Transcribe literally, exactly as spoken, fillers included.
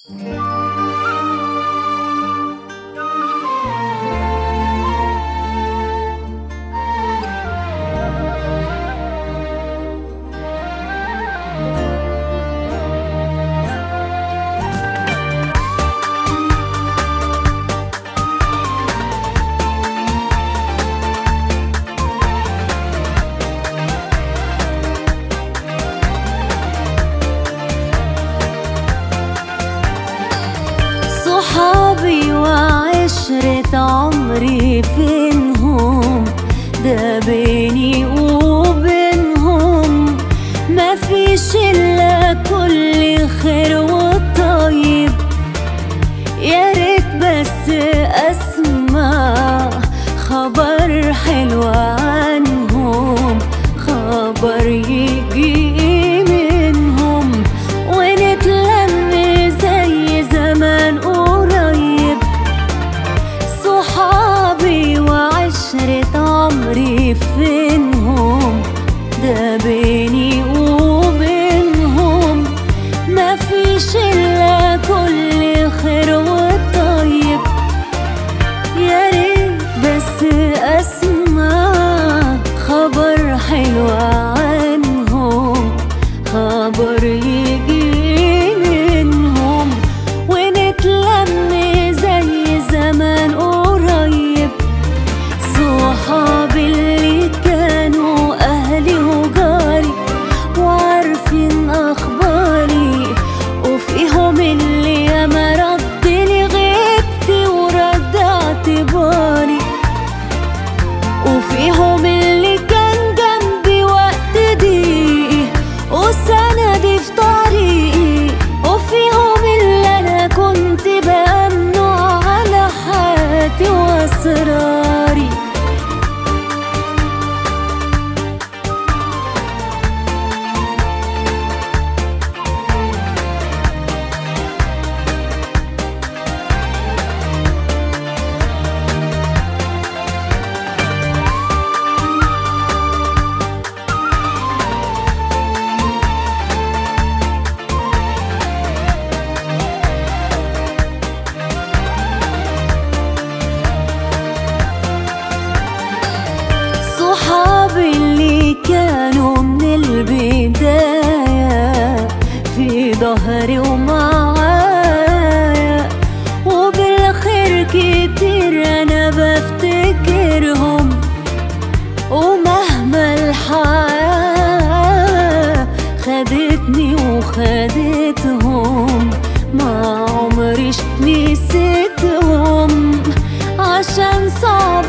صحابي وعشرة عمري فينهم؟ ده بيني وبينهم مفيش إلا كل خير وطيب. يا ريت بس أسمع خبر حلو عنهم، خبر يجي منهم ونتلم زي زمان قريب. صحابي وعشرة عمري فينهم؟ ده بيني وبينهم مفيش إلا كل خير وطيب. يا ريت بس أسمع خبر حلو عنهم، خبر يجي منهم ونتلم زي زمان قريب. صحابي اللي كانوا أهلي وجاري وعارفين أخباري، وفيهم اللي ياما ردلي غيبتي ورد اعتباري، وفيهم اللي كان جنبي وقت ضيقي وسندي في طريقي، وفيهم اللي أنا كنت بأمنه على حياتي وأسراري. صحابي اللي كانوا من البداية في ظهري ومعايا، وبالخير كتير أنا بفتكرهم، ومهما الحياة خدتني وخدتهم ما عمريش نسيتهم، عشان صعب